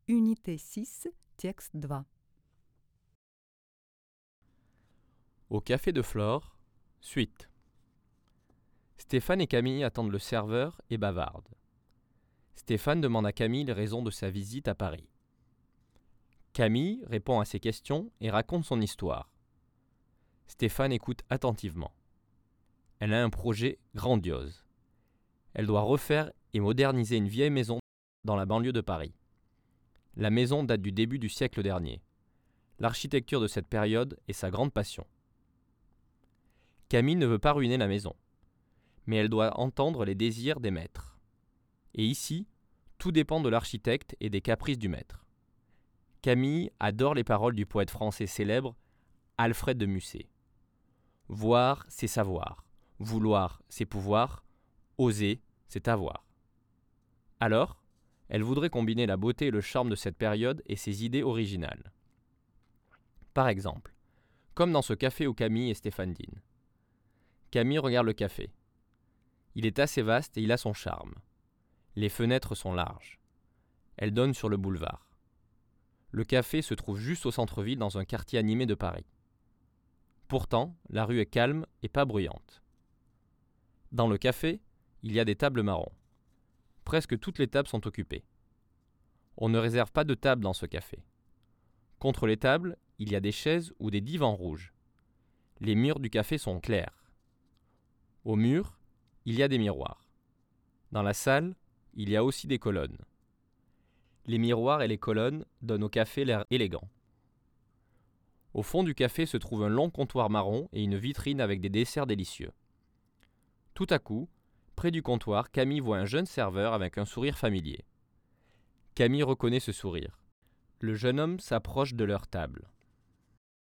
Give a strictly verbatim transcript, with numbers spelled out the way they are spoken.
Unité six, texte deux. Au café de Flore, suite. Stéphane et Camille attendent le serveur et bavardent. Stéphane demande à Camille les raisons de sa visite à Paris. Camille répond à ses questions et raconte son histoire. Stéphane écoute attentivement. Elle a un projet grandiose. Elle doit refaire et moderniser une vieille maison dans la banlieue de Paris. La maison date du début du siècle dernier. L'architecture de cette période est sa grande passion. Camille ne veut pas ruiner la maison, mais elle doit entendre les désirs des maîtres. Et ici, tout dépend de l'architecte et des caprices du maître. Camille adore les paroles du poète français célèbre Alfred de Musset. Voir, c'est savoir. Vouloir, c'est pouvoir. Oser, c'est avoir. Alors, elle voudrait combiner la beauté et le charme de cette période et ses idées originales. Par exemple, comme dans ce café où Camille et Stéphane dînent. Camille regarde le café. Il est assez vaste et il a son charme. Les fenêtres sont larges. Elles donnent sur le boulevard. Le café se trouve juste au centre-ville dans un quartier animé de Paris. Pourtant, la rue est calme et pas bruyante. Dans le café, il y a des tables marron. Presque toutes les tables sont occupées. On ne réserve pas de table dans ce café. Contre les tables, il y a des chaises ou des divans rouges. Les murs du café sont clairs. Au mur, il y a des miroirs. Dans la salle, il y a aussi des colonnes. Les miroirs et les colonnes donnent au café l'air élégant. Au fond du café se trouve un long comptoir marron et une vitrine avec des desserts délicieux. Tout à coup, près du comptoir, Camille voit un jeune serveur avec un sourire familier. Camille reconnaît ce sourire. Le jeune homme s'approche de leur table.